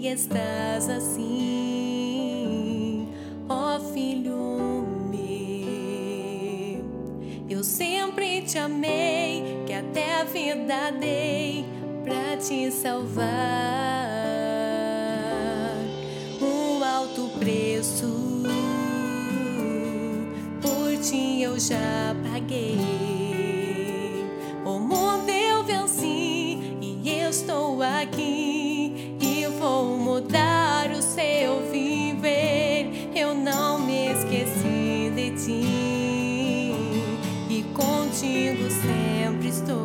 estás assim, ó filho meu. Eu sempre te amei, que até a vida dei pra te salvar. Um alto preço por ti eu já paguei. O mundo eu venci e estou aqui, e vou mudar o seu viver. Eu não me esqueci de ti, e contigo sempre estou.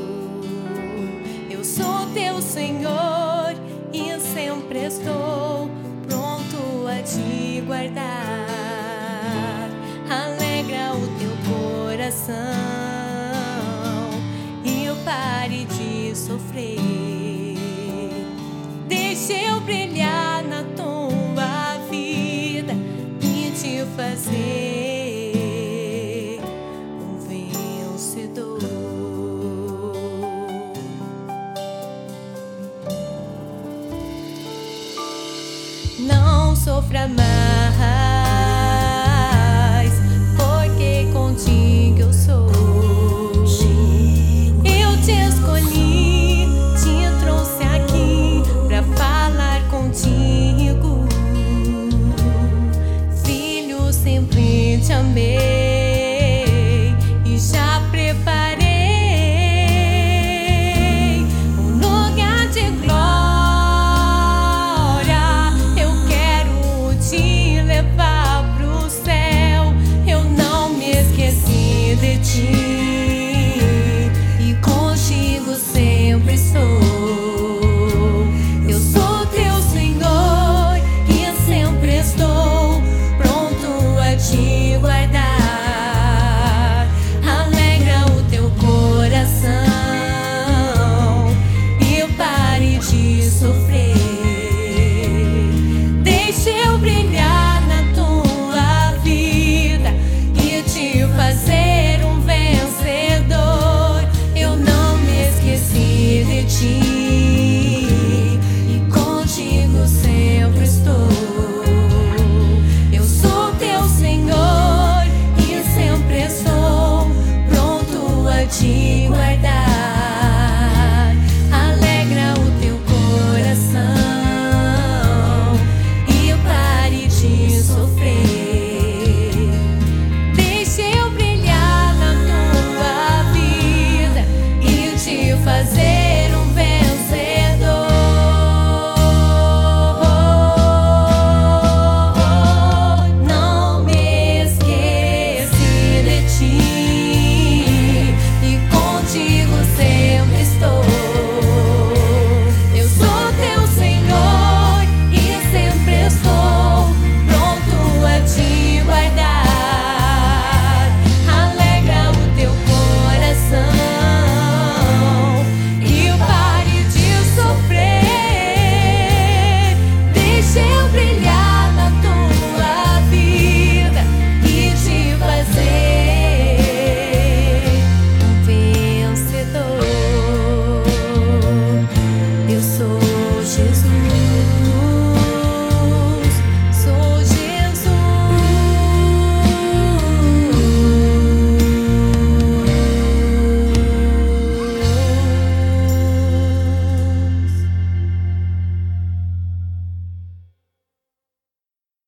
Eu sou teu Senhor e sempre estou pronto a te guardar. Alegra o teu coração e pare de sofrer. Deixa eu brilhar na tua vida e te fazer um vencedor. Não sofra mais,